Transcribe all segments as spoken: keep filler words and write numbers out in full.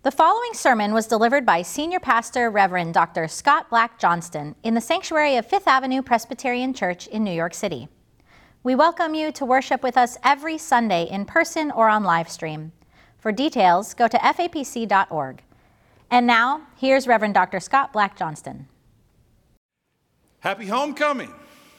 The following sermon was delivered by Senior Pastor Reverend Doctor Scott Black Johnston in the sanctuary of Fifth Avenue Presbyterian Church in New York City. We welcome you to worship with us every Sunday in person or on live stream. For details, go to F A P C dot org. And now, here's Reverend Doctor Scott Black Johnston. Happy homecoming.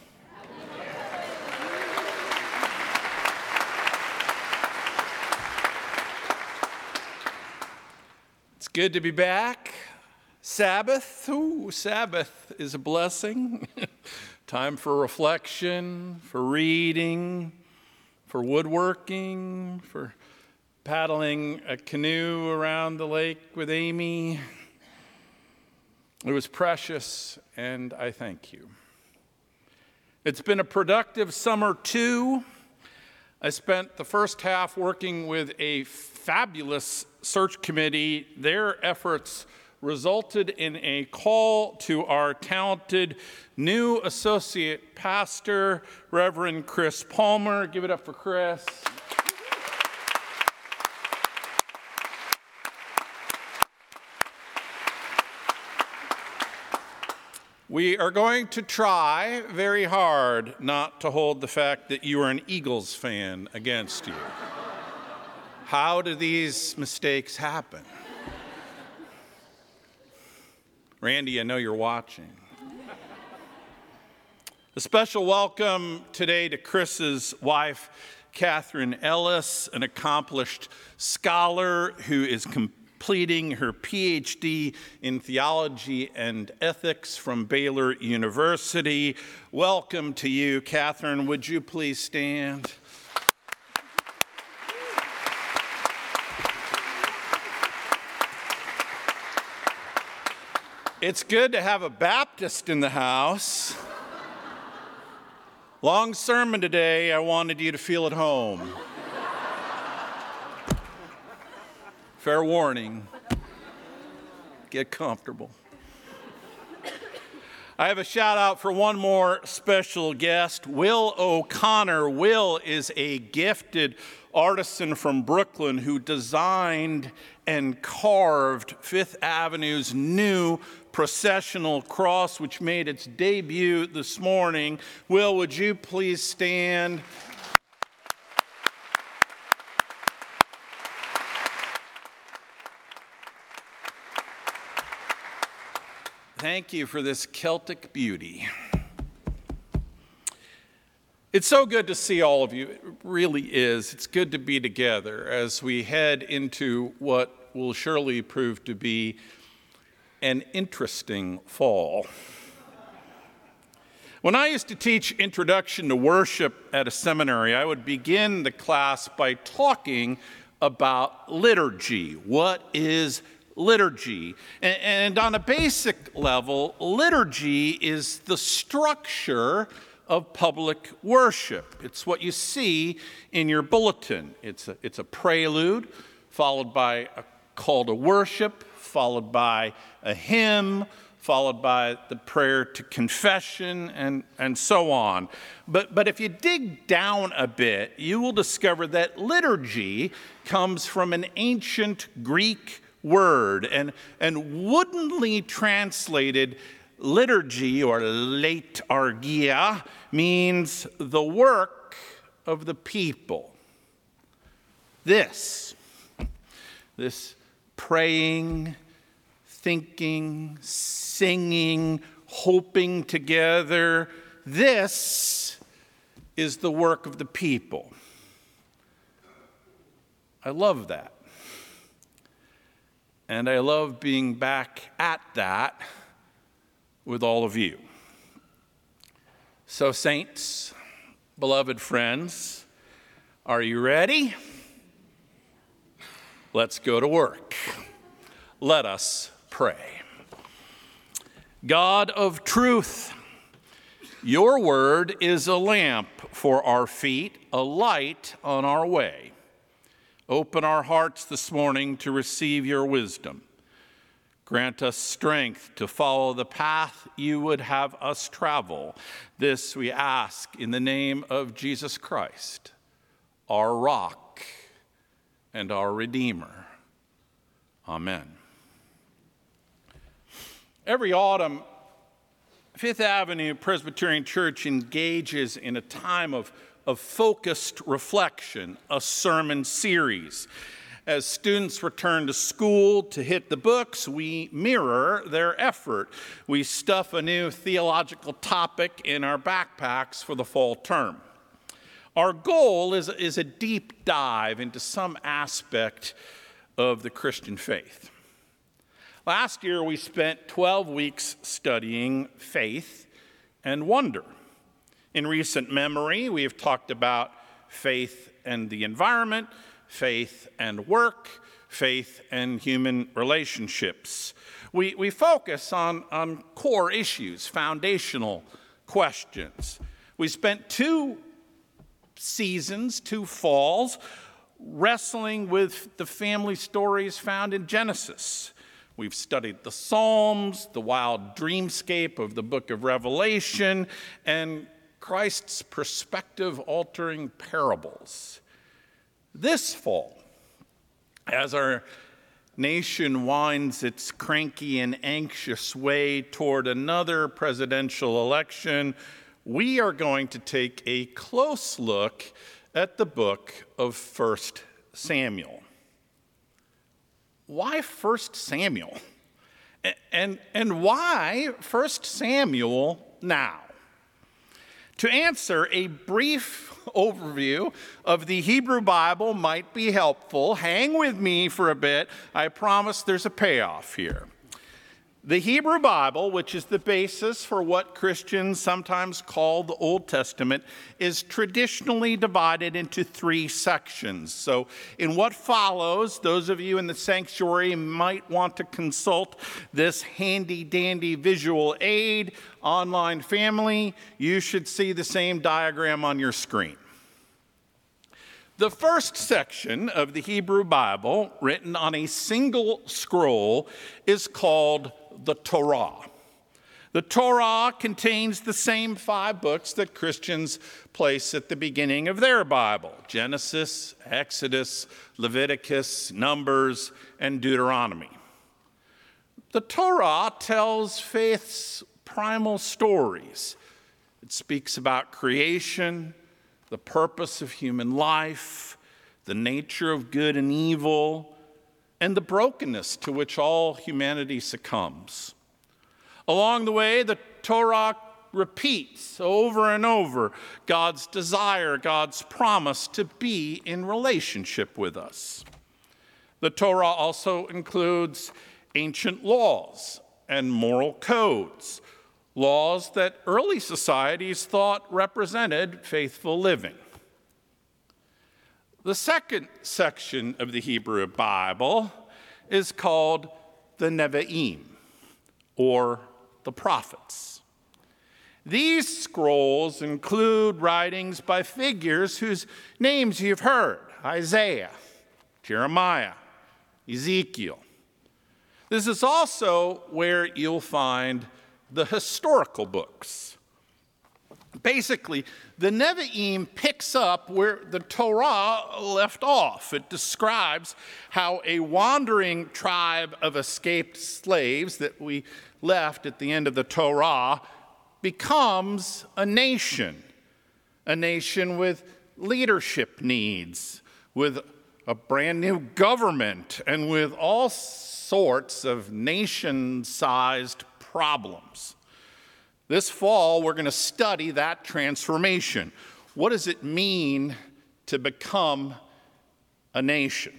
It's good to be back. Sabbath, ooh, Sabbath is a blessing. Time for reflection, for reading, for woodworking, for paddling a canoe around the lake with Amy. It was precious, and I thank you. It's been a productive summer, too. I spent the first half working with a fabulous search committee. Their efforts resulted in a call to our talented new associate pastor, Reverend Chris Palmer. Give it up for Chris. We are going to try very hard not to hold the fact that you are an Eagles fan against you. How do these mistakes happen? Randy, I know you're watching. A special welcome today to Chris's wife, Catherine Ellis, an accomplished scholar who is completing her P H D in theology and ethics from Baylor University. Welcome to you, Catherine. Would you please stand? It's good to have a Baptist in the house. Long sermon today. I wanted you to feel at home. Fair warning. Get comfortable. I have a shout out for one more special guest, Will O'Connor. Will is a gifted artisan from Brooklyn who designed and carved Fifth Avenue's new processional cross, which made its debut this morning. Will, would you please stand? Thank you for this Celtic beauty. It's so good to see all of you. It really is. It's good to be together as we head into what will surely prove to be an interesting fall. When I used to teach Introduction to Worship at a seminary, I would begin the class by talking about liturgy. What is liturgy? And, and on a basic level, liturgy is the structure of public worship. It's what you see in your bulletin. It's a, it's a prelude, followed by a call to worship, followed by a hymn, followed by the prayer to confession, and, and so on. But, but if you dig down a bit, you will discover that liturgy comes from an ancient Greek word, and, and woodenly translated, liturgy, or leitargia, means the work of the people. This, this praying, thinking, singing, hoping together, this is the work of the people. I love that. And I love being back at that with all of you. So, saints, beloved friends, are you ready? Let's go to work. Let us pray. God of truth, your word is a lamp for our feet, a light on our way. Open our hearts this morning to receive your wisdom. Grant us strength to follow the path you would have us travel. This we ask in the name of Jesus Christ, our rock and our Redeemer. Amen. Every autumn, Fifth Avenue Presbyterian Church engages in a time of, of focused reflection, a sermon series. As students return to school to hit the books, we mirror their effort. We stuff a new theological topic in our backpacks for the fall term. Our goal is, is a deep dive into some aspect of the Christian faith. Last year, we spent twelve weeks studying faith and wonder. In recent memory, we have talked about faith and the environment, faith and work, faith and human relationships. We, we focus on, on core issues, foundational questions. We spent two seasons, two falls, wrestling with the family stories found in Genesis. We've studied the Psalms, the wild dreamscape of the book of Revelation, and Christ's perspective-altering parables. This fall, as our nation winds its cranky and anxious way toward another presidential election, we are going to take a close look at the book of First Samuel. Why First Samuel? And, and why First Samuel now? To answer, a brief overview of the Hebrew Bible might be helpful. Hang with me for a bit. I promise there's a payoff here. The Hebrew Bible, which is the basis for what Christians sometimes call the Old Testament, is traditionally divided into three sections. So in what follows, those of you in the sanctuary might want to consult this handy-dandy visual aid. Online family, you should see the same diagram on your screen. The first section of the Hebrew Bible, written on a single scroll, is called the Torah. The Torah contains the same five books that Christians place at the beginning of their Bible: Genesis, Exodus, Leviticus, Numbers, and Deuteronomy. The Torah tells faith's primal stories. It speaks about creation, the purpose of human life, the nature of good and evil, and the brokenness to which all humanity succumbs. Along the way, the Torah repeats over and over God's desire, God's promise to be in relationship with us. The Torah also includes ancient laws and moral codes, laws that early societies thought represented faithful living. The second section of the Hebrew Bible is called the Nevi'im, or the prophets. These scrolls include writings by figures whose names you've heard: Isaiah, Jeremiah, Ezekiel. This is also where you'll find the historical books. Basically, the Nevi'im picks up where the Torah left off. It describes how a wandering tribe of escaped slaves that we left at the end of the Torah becomes a nation, a nation with leadership needs, with a brand new government, and with all sorts of nation-sized problems. This fall, we're going to study that transformation. What does it mean to become a nation?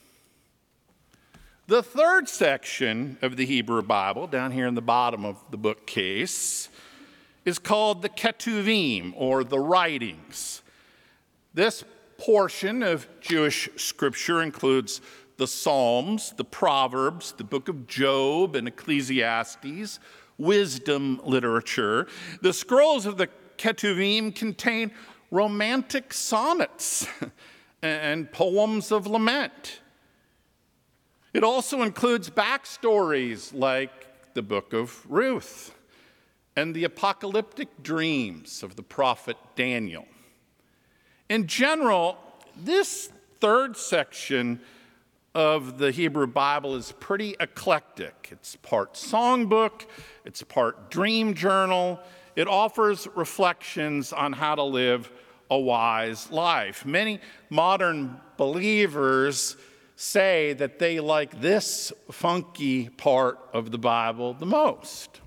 The third section of the Hebrew Bible, down here in the bottom of the bookcase, is called the Ketuvim, or the writings. This portion of Jewish scripture includes the Psalms, the Proverbs, the book of Job and Ecclesiastes, wisdom literature. The scrolls of the Ketuvim contain romantic sonnets and poems of lament. It also includes backstories like the book of Ruth and the apocalyptic dreams of the prophet Daniel. In general, this third section of the Hebrew Bible is pretty eclectic. It's part songbook, it's part dream journal. It offers reflections on how to live a wise life. Many modern believers say that they like this funky part of the Bible the most.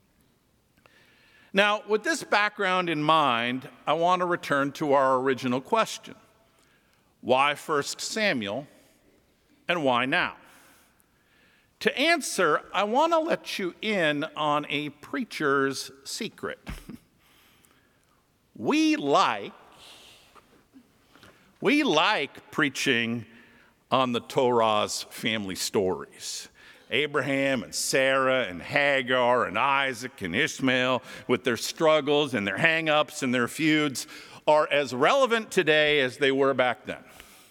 Now, with this background in mind, I want to return to our original question. Why First Samuel, and why now? To answer, I want to let you in on a preacher's secret. We like, we like preaching on the Torah's family stories. Abraham and Sarah and Hagar and Isaac and Ishmael with their struggles and their hang-ups and their feuds are as relevant today as they were back then.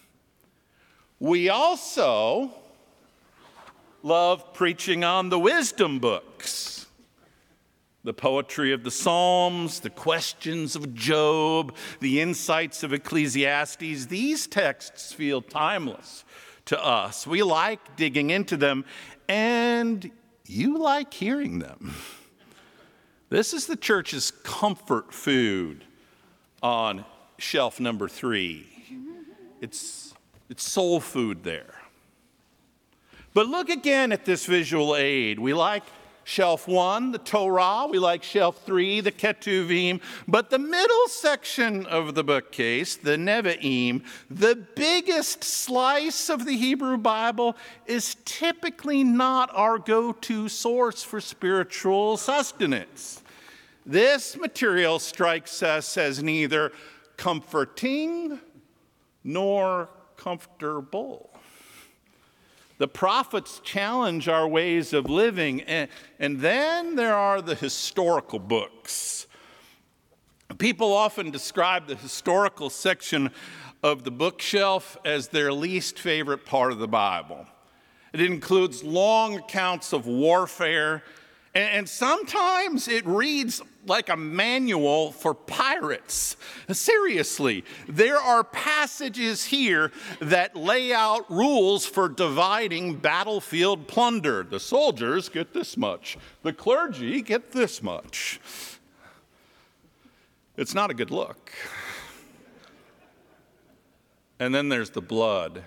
We also love preaching on the wisdom books, the poetry of the Psalms, the questions of Job, the insights of Ecclesiastes. These texts feel timeless to us. We like digging into them, and you like hearing them. This is the church's comfort food on shelf number three. It's, it's soul food there. But look again at this visual aid. We like shelf one, the Torah. We like shelf three, the Ketuvim. But the middle section of the bookcase, the Nevi'im, the biggest slice of the Hebrew Bible, is typically not our go-to source for spiritual sustenance. This material strikes us as neither comforting nor comfortable. The prophets challenge our ways of living, and, and then there are the historical books. People often describe the historical section of the bookshelf as their least favorite part of the Bible. It includes long accounts of warfare, and, and sometimes it reads like a manual for pirates. Seriously, there are passages here that lay out rules for dividing battlefield plunder. The soldiers get this much. The clergy get this much. It's not a good look. And then there's the blood.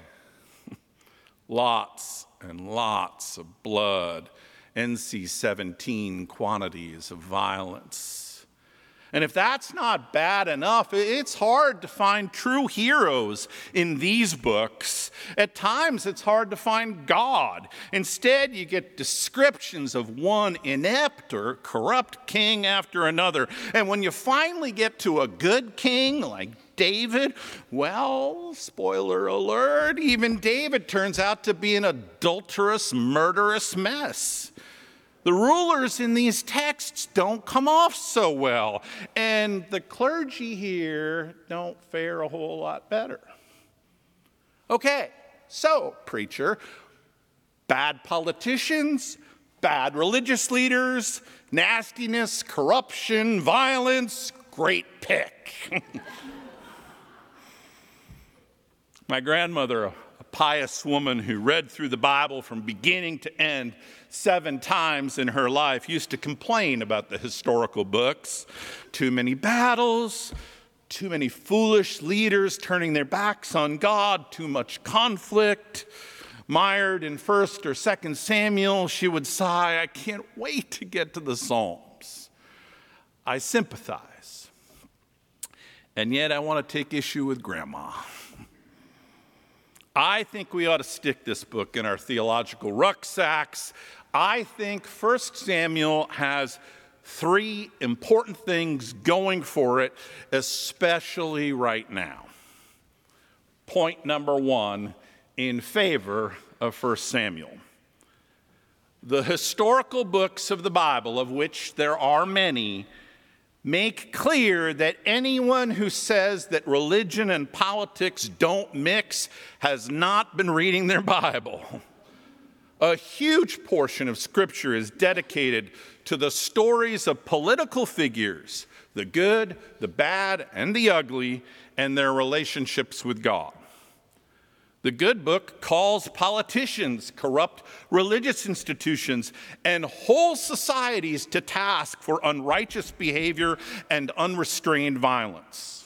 Lots and lots of blood. N C seventeen quantities of violence. And if that's not bad enough, it's hard to find true heroes in these books. At times, it's hard to find God. Instead, you get descriptions of one inept or corrupt king after another. And when you finally get to a good king like David, well, spoiler alert, even David turns out to be an adulterous, murderous mess. The rulers in these texts don't come off so well, and the clergy here don't fare a whole lot better. Okay, so, preacher, bad politicians, bad religious leaders, nastiness, corruption, violence, great pick. My grandmother, a pious woman who read through the Bible from beginning to end seven times in her life, used to complain about the historical books. Too many battles, too many foolish leaders turning their backs on God, too much conflict. Mired in First or Second Samuel, she would sigh, I can't wait to get to the Psalms. I sympathize. And yet I want to take issue with Grandma. I think we ought to stick this book in our theological rucksacks. I think First Samuel has three important things going for it, especially right now. Point number one, in favor of First Samuel. The historical books of the Bible, of which there are many, make clear that anyone who says that religion and politics don't mix has not been reading their Bible. A huge portion of Scripture is dedicated to the stories of political figures, the good, the bad, and the ugly, and their relationships with God. The good book calls politicians, corrupt religious institutions, and whole societies to task for unrighteous behavior and unrestrained violence.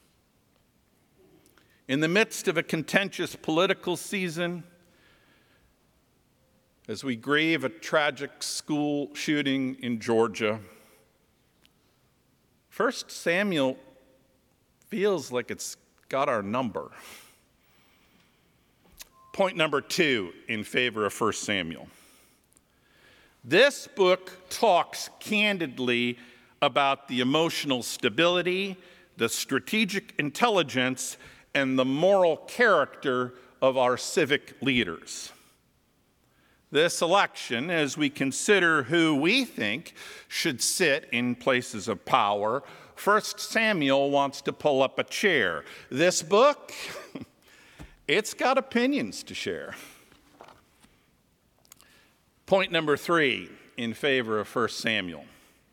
In the midst of a contentious political season, as we grieve a tragic school shooting in Georgia, First Samuel feels like it's got our number. Point number two in favor of First Samuel. This book talks candidly about the emotional stability, the strategic intelligence, and the moral character of our civic leaders. This election, as we consider who we think should sit in places of power, First Samuel wants to pull up a chair. This book, it's got opinions to share. Point number three in favor of First Samuel.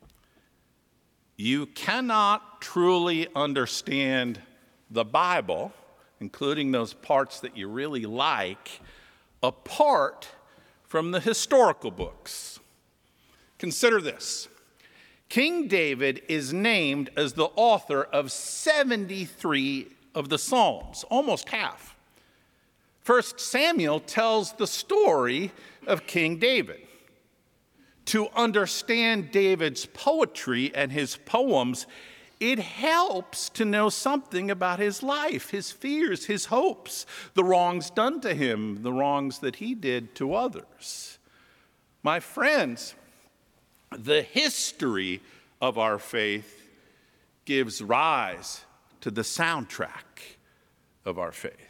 You cannot truly understand the Bible, including those parts that you really like, apart from the historical books. Consider this. King David is named as the author of seventy-three of the Psalms, almost half. First Samuel tells the story of King David. To understand David's poetry and his poems, it helps to know something about his life, his fears, his hopes, the wrongs done to him, the wrongs that he did to others. My friends, the history of our faith gives rise to the soundtrack of our faith.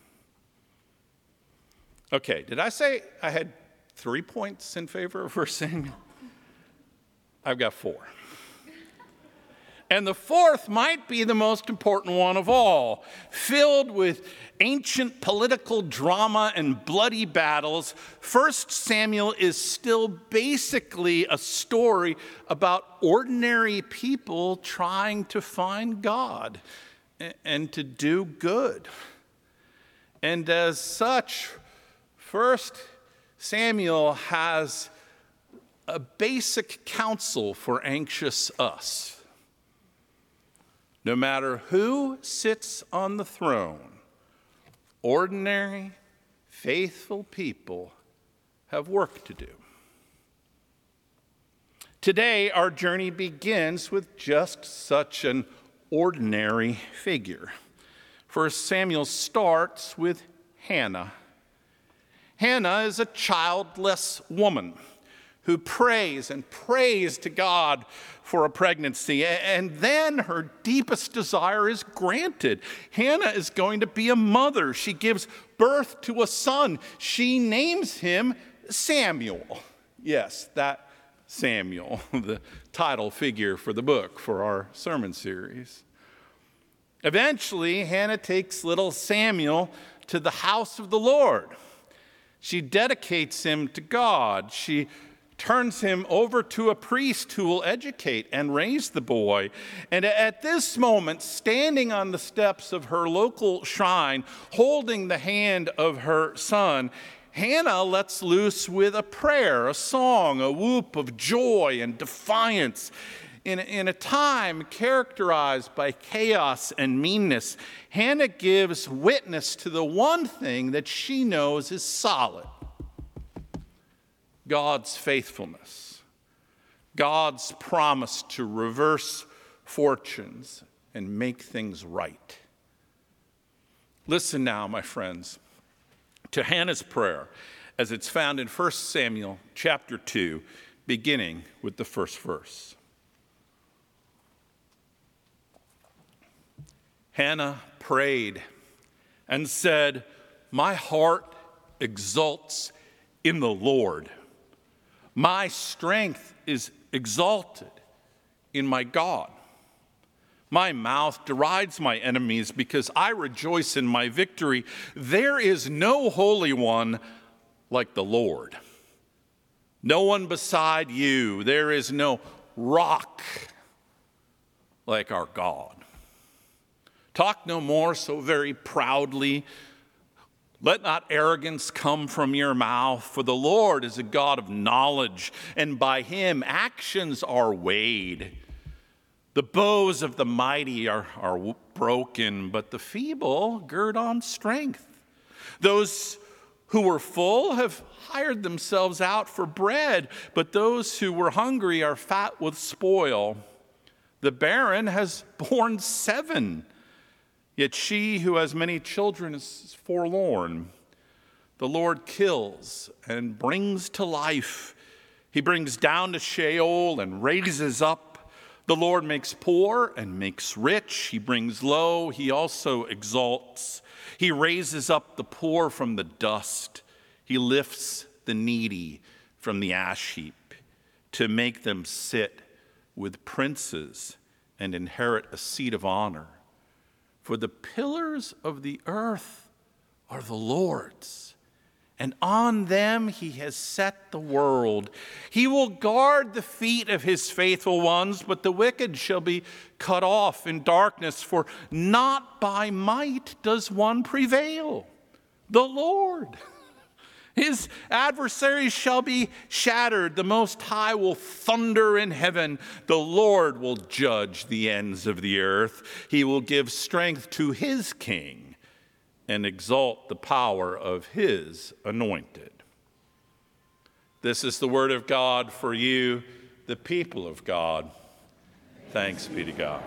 Okay, did I say I had three points in favor of First Samuel? I've got four. And the fourth might be the most important one of all. Filled with ancient political drama and bloody battles, First Samuel is still basically a story about ordinary people trying to find God and to do good. And as such, First Samuel has a basic counsel for anxious us. No matter who sits on the throne, ordinary, faithful people have work to do. Today, our journey begins with just such an ordinary figure. First Samuel starts with Hannah. Hannah is a childless woman who prays and prays to God for a pregnancy, and then her deepest desire is granted. Hannah is going to be a mother. She gives birth to a son. She names him Samuel. Yes, that Samuel, the title figure for the book for our sermon series. Eventually, Hannah takes little Samuel to the house of the Lord. She dedicates him to God. She turns him over to a priest who will educate and raise the boy. And at this moment, standing on the steps of her local shrine, holding the hand of her son, Hannah lets loose with a prayer, a song, a whoop of joy and defiance. In, in a time characterized by chaos and meanness, Hannah gives witness to the one thing that she knows is solid: God's faithfulness, God's promise to reverse fortunes and make things right. Listen now, my friends, to Hannah's prayer as it's found in First Samuel chapter two, beginning with the first verse. Hannah prayed and said, "My heart exults in the Lord. My strength is exalted in my God. My mouth derides my enemies because I rejoice in my victory. There is no holy one like the Lord. No one beside you. There is no rock like our God. Talk no more so very proudly. Let not arrogance come from your mouth, for the Lord is a God of knowledge, and by him actions are weighed. The bows of the mighty are, are broken, but the feeble gird on strength. Those who were full have hired themselves out for bread, but those who were hungry are fat with spoil. The barren has borne seven, yet she who has many children is forlorn. The Lord kills and brings to life. He brings down to Sheol and raises up. The Lord makes poor and makes rich. He brings low. He also exalts. He raises up the poor from the dust. He lifts the needy from the ash heap to make them sit with princes and inherit a seat of honor. For the pillars of the earth are the Lord's, and on them he has set the world. He will guard the feet of his faithful ones, but the wicked shall be cut off in darkness, for not by might does one prevail. The Lord. His adversaries shall be shattered. The Most High will thunder in heaven. The Lord will judge the ends of the earth. He will give strength to his king and exalt the power of his anointed. This is the word of God for you, the people of God. Thanks be to God.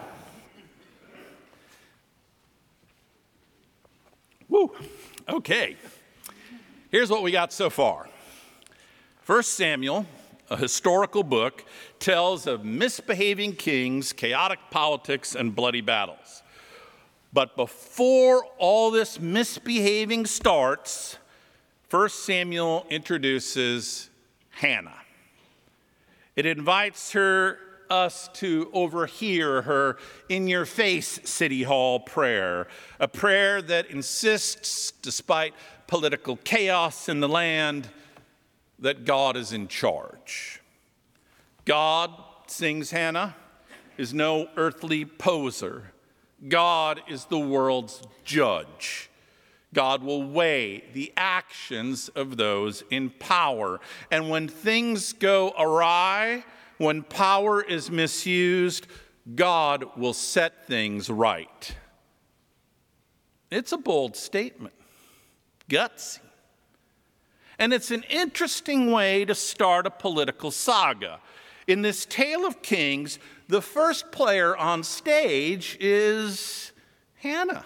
Woo. Okay. Here's what we got so far. First Samuel, a historical book, tells of misbehaving kings, chaotic politics, and bloody battles. But before all this misbehaving starts, First Samuel introduces Hannah. It invites her, us to overhear her in-your-face City Hall prayer, a prayer that insists, despite political chaos in the land, that God is in charge. God, sings Hannah, is no earthly poser. God is the world's judge. God will weigh the actions of those in power. And when things go awry, when power is misused, God will set things right. It's a bold statement. Gutsy. And it's an interesting way to start a political saga. In this tale of kings, the first player on stage is Hannah.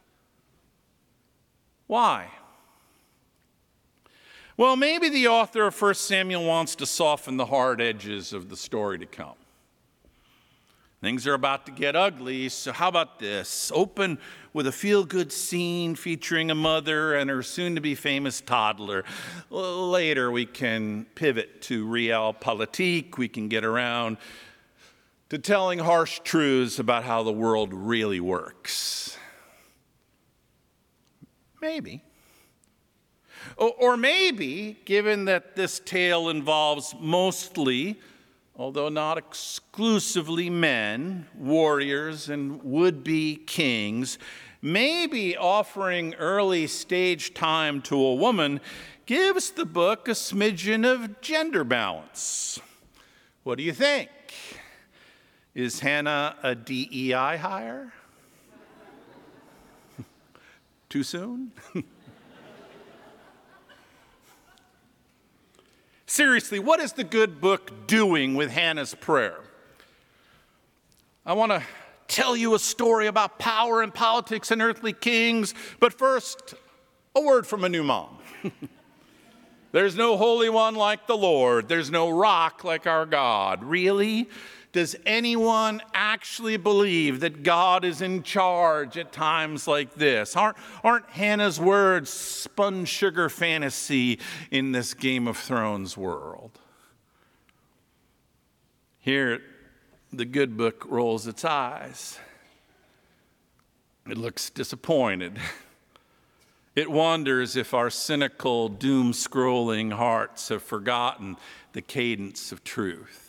Why? Well, maybe the author of First Samuel wants to soften the hard edges of the story to come. Things are about to get ugly, so how about this? Open with a feel-good scene featuring a mother and her soon-to-be famous toddler. Later, we can pivot to realpolitik. We can get around to telling harsh truths about how the world really works. Maybe. Or maybe, given that this tale involves mostly, although not exclusively, men, warriors, and would-be kings, maybe offering early stage time to a woman gives the book a smidgen of gender balance. What do you think? Is Hannah a D E I hire? Too soon? Seriously, what is the good book doing with Hannah's prayer? I want to tell you a story about power and politics and earthly kings, but first, a word from a new mom. There's no holy one like the Lord. There's no rock like our God. Really? Does anyone actually believe that God is in charge at times like this? Aren't, aren't Hannah's words spun sugar fantasy in this Game of Thrones world? Here, the good book rolls its eyes. It looks disappointed. It wonders if our cynical, doom-scrolling hearts have forgotten the cadence of truth.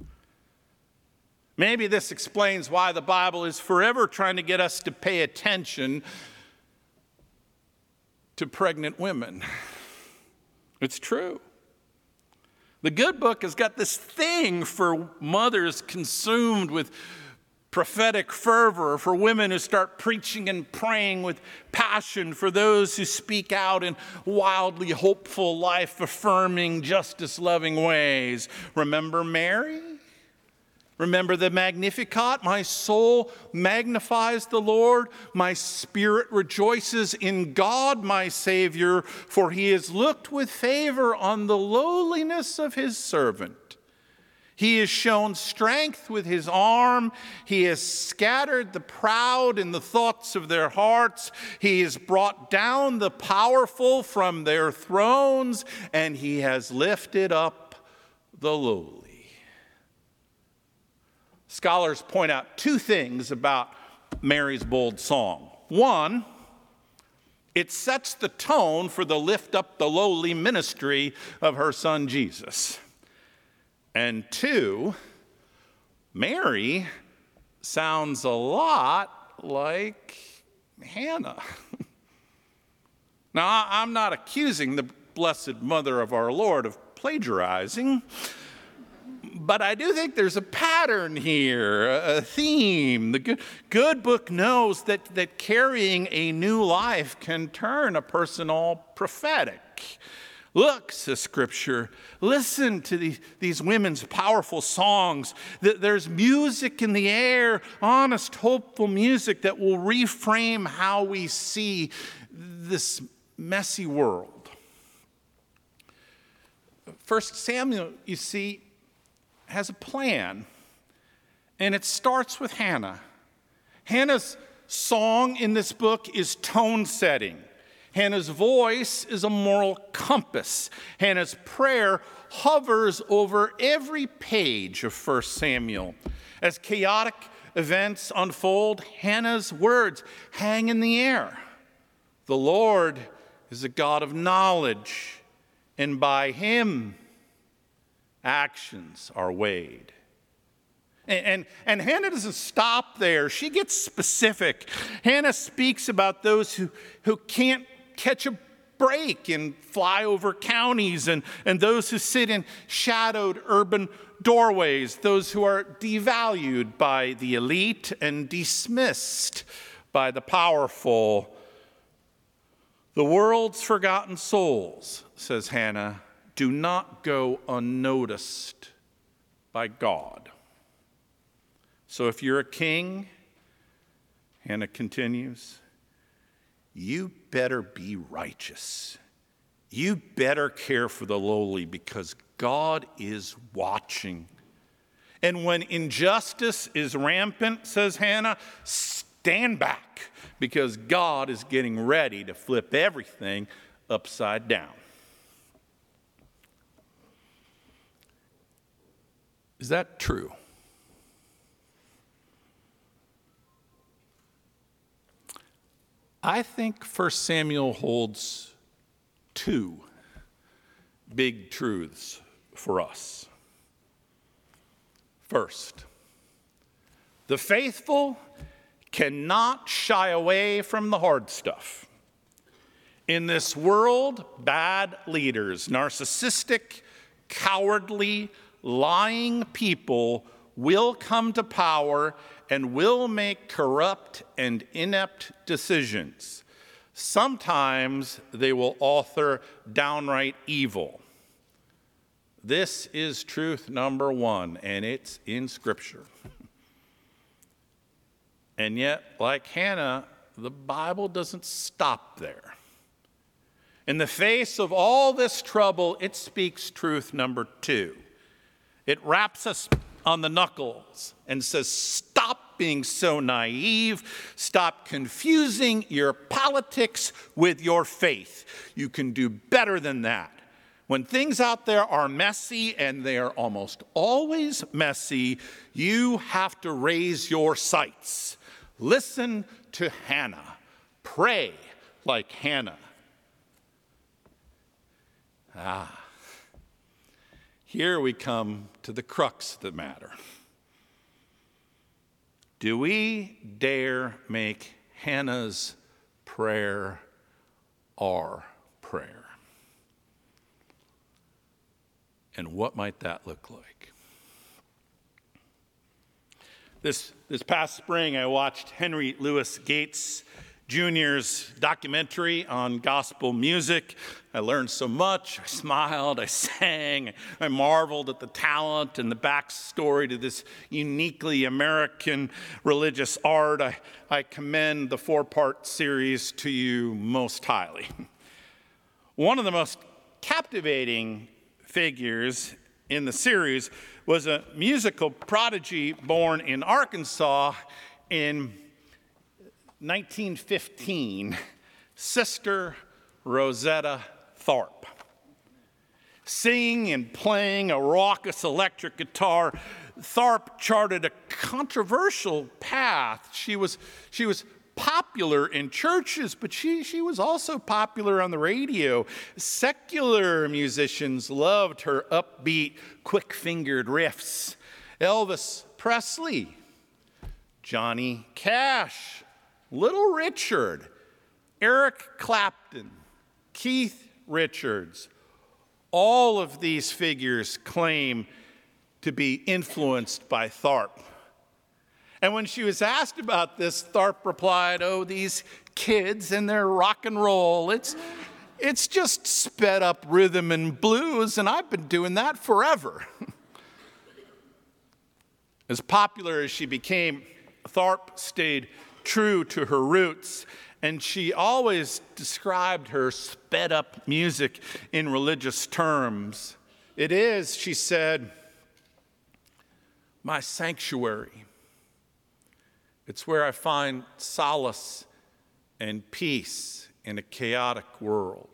Maybe this explains why the Bible is forever trying to get us to pay attention to pregnant women. It's true. The Good Book has got this thing for mothers consumed with prophetic fervor, for women who start preaching and praying with passion, for those who speak out in wildly hopeful, life-affirming, justice-loving ways. Remember Mary? Remember the Magnificat? My soul magnifies the Lord. My spirit rejoices in God, my Savior, for he has looked with favor on the lowliness of his servant. He has shown strength with his arm. He has scattered the proud in the thoughts of their hearts. He has brought down the powerful from their thrones, and he has lifted up the lowly. Scholars point out two things about Mary's bold song. One, it sets the tone for the lift up the lowly ministry of her son Jesus. And two, Mary sounds a lot like Hannah. Now, I'm not accusing the Blessed Mother of our Lord of plagiarizing, but I do think there's a pattern here, a theme. The good, good book knows that, that carrying a new life can turn a person all prophetic. Look, says Scripture, listen to these, these women's powerful songs. There's music in the air, honest, hopeful music that will reframe how we see this messy world. First Samuel, you see, has a plan, and it starts with Hannah. Hannah's song in this book is tone setting. Hannah's voice is a moral compass. Hannah's prayer hovers over every page of First Samuel. As chaotic events unfold, Hannah's words hang in the air. The Lord is a God of knowledge, and by him actions are weighed. And, and, and Hannah doesn't stop there. She gets specific. Hannah speaks about those who, who can't catch a break in flyover counties, and, and those who sit in shadowed urban doorways, those who are devalued by the elite and dismissed by the powerful. The world's forgotten souls, says Hannah, do not go unnoticed by God. So if you're a king, Hannah continues, you better be righteous. You better care for the lowly, because God is watching. And when injustice is rampant, says Hannah, stand back, because God is getting ready to flip everything upside down. Is that true? I think First Samuel holds two big truths for us. First, the faithful cannot shy away from the hard stuff. In this world, bad leaders, narcissistic, cowardly, lying people will come to power and will make corrupt and inept decisions. Sometimes they will author downright evil. This is truth number one, and it's in Scripture. And yet, like Hannah, the Bible doesn't stop there. In the face of all this trouble, it speaks truth number two. It wraps us on the knuckles and says, stop being so naive. Stop confusing your politics with your faith. You can do better than that. When things out there are messy, and they are almost always messy, you have to raise your sights. Listen to Hannah. Pray like Hannah. Ah. Here we come to the crux of the matter. Do we dare make Hannah's prayer our prayer. And what might that look like? This, this past spring, I watched Henry Louis Gates Junior's documentary on gospel music. I learned so much. I smiled, I sang, I marveled at the talent and the backstory to this uniquely American religious art. I, I commend the four-part series to you most highly. One of the most captivating figures in the series was a musical prodigy born in Arkansas in nineteen fifteen, Sister Rosetta Tharpe. Singing and playing a raucous electric guitar, Tharpe charted a controversial path. She was, she was popular in churches, but she, she was also popular on the radio. Secular musicians loved her upbeat, quick-fingered riffs. Elvis Presley, Johnny Cash, Little Richard, Eric Clapton, Keith Richards, all of these figures claim to be influenced by Tharpe. And when she was asked about this, Tharpe replied, "Oh, these kids and their rock and roll, it's, it's just sped up rhythm and blues, and I've been doing that forever." As popular as she became, Tharpe stayed true to her roots, and she always described her sped up music in religious terms. It is, she said, my sanctuary. It's where I find solace and peace in a chaotic world.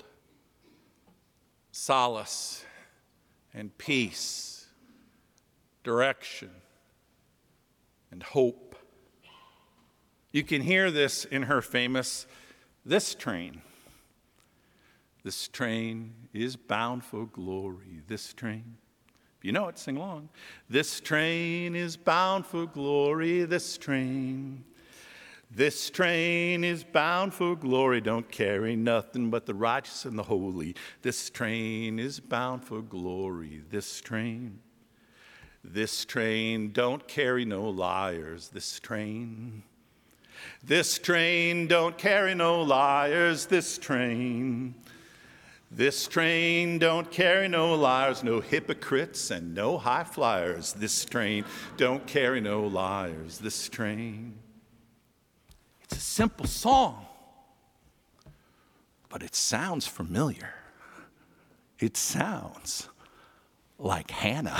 Solace and peace, direction and hope. You can hear this in her famous "This Train." This train is bound for glory, this train. If you know it, sing along. This train is bound for glory, this train. This train is bound for glory, don't carry nothing but the righteous and the holy. This train is bound for glory, this train. This train don't carry no liars, this train. This train don't carry no liars, this train. This train don't carry no liars, no hypocrites and no high flyers. This train don't carry no liars, this train. It's a simple song, but it sounds familiar. It sounds like Hannah.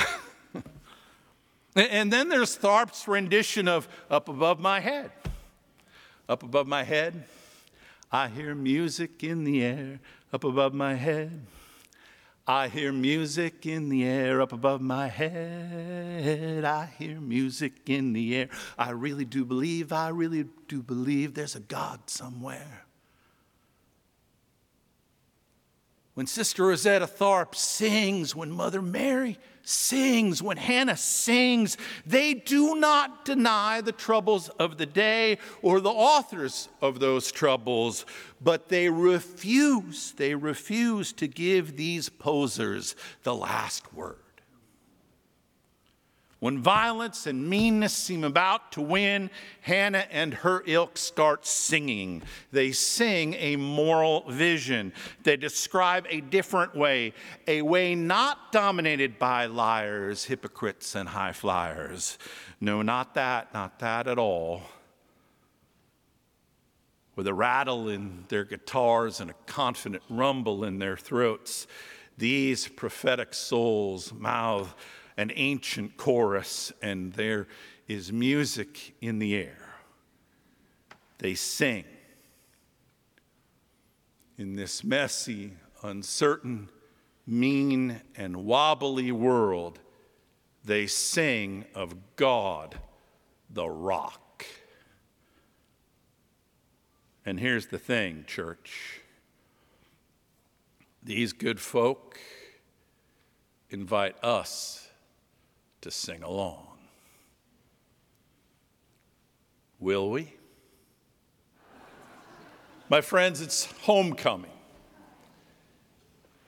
And then there's Tharpe's rendition of "Up Above My Head." Up above my head, I hear music in the air. Up above my head, I hear music in the air. Up above my head, I hear music in the air. I really do believe, I really do believe there's a God somewhere. When Sister Rosetta Tharpe sings, when Mother Mary sings, when Hannah sings, they do not deny the troubles of the day or the authors of those troubles, but they refuse, they refuse to give these posers the last word. When violence and meanness seem about to win, Hannah and her ilk start singing. They sing a moral vision. They describe a different way, a way not dominated by liars, hypocrites, and high flyers. No, not that, not that at all. With a rattle in their guitars and a confident rumble in their throats, these prophetic souls mouth an ancient chorus, and there is music in the air. They sing. In this messy, uncertain, mean, and wobbly world, they sing of God, the rock. And here's the thing, church. These good folk invite us to sing along. Will we? My friends, it's homecoming.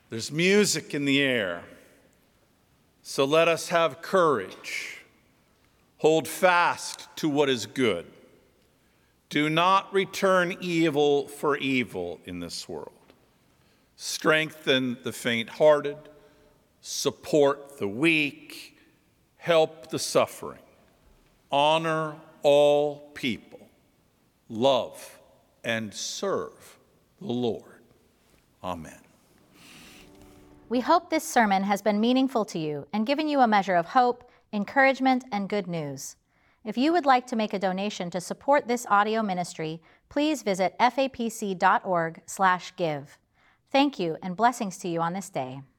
There's music in the air. So let us have courage. Hold fast to what is good. Do not return evil for evil in this world. Strengthen the faint-hearted, support the weak, help the suffering, honor all people, love and serve the Lord. Amen. We hope this sermon has been meaningful to you and given you a measure of hope, encouragement, and good news. If you would like to make a donation to support this audio ministry, please visit f a p c dot org slash give. Thank you and blessings to you on this day.